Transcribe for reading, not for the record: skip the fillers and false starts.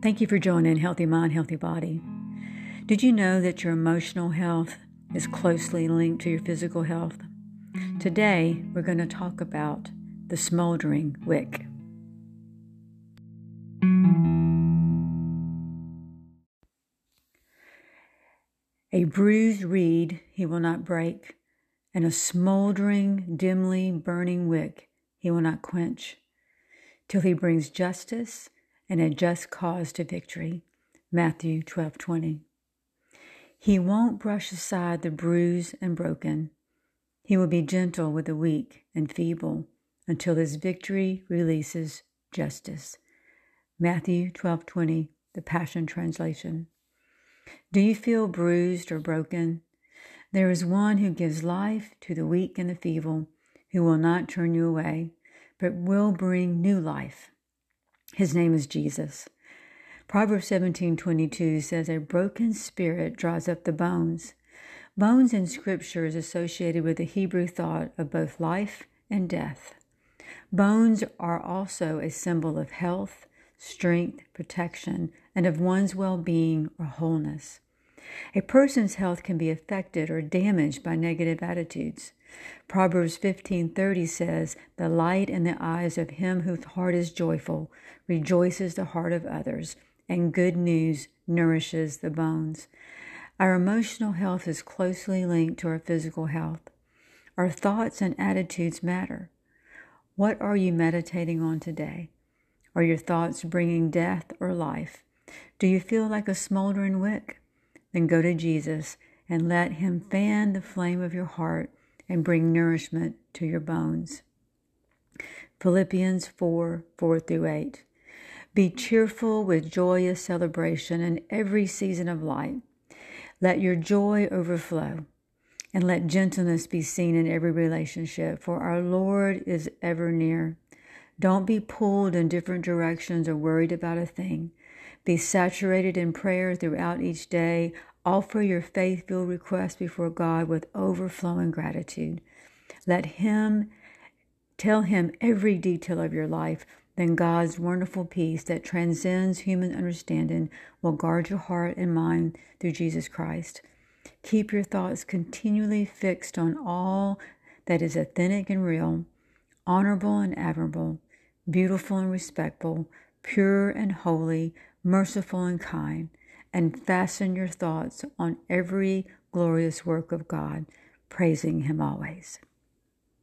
Thank you for joining Healthy Mind, Healthy Body. Did you know that your emotional health is closely linked to your physical health? Today, we're going to talk about the smoldering wick. A bruised reed he will not break, and a smoldering, dimly burning wick he will not quench, till he brings justice and a just cause to victory. Matthew 12:20. He won't brush aside the bruised and broken. He will be gentle with the weak and feeble until his victory releases justice. Matthew 12:20, the Passion Translation. Do you feel bruised or broken? There is one who gives life to the weak and the feeble, who will not turn you away, but will bring new life. His name is Jesus. Proverbs 17:22 says, a broken spirit dries up the bones. Bones in Scripture is associated with the Hebrew thought of both life and death. Bones are also a symbol of health, strength, protection, and of one's well-being or wholeness. A person's health can be affected or damaged by negative attitudes. Proverbs 15:30 says, the light in the eyes of him whose heart is joyful rejoices the heart of others, and good news nourishes the bones. Our emotional health is closely linked to our physical health. Our thoughts and attitudes matter. What are you meditating on today? Are your thoughts bringing death or life? Do you feel like a smoldering wick? Then go to Jesus and let him fan the flame of your heart and bring nourishment to your bones. Philippians 4:4-8. Be cheerful with joyous celebration in every season of life. Let your joy overflow, and let gentleness be seen in every relationship, for our Lord is ever near. Don't be pulled in different directions or worried about a thing. Be saturated in prayer throughout each day. Offer your faith-filled requests before God with overflowing gratitude. Tell him every detail of your life. Then God's wonderful peace that transcends human understanding will guard your heart and mind through Jesus Christ. Keep your thoughts continually fixed on all that is authentic and real, honorable and admirable, beautiful and respectful, pure and holy, merciful and kind, and fasten your thoughts on every glorious work of God, praising him always.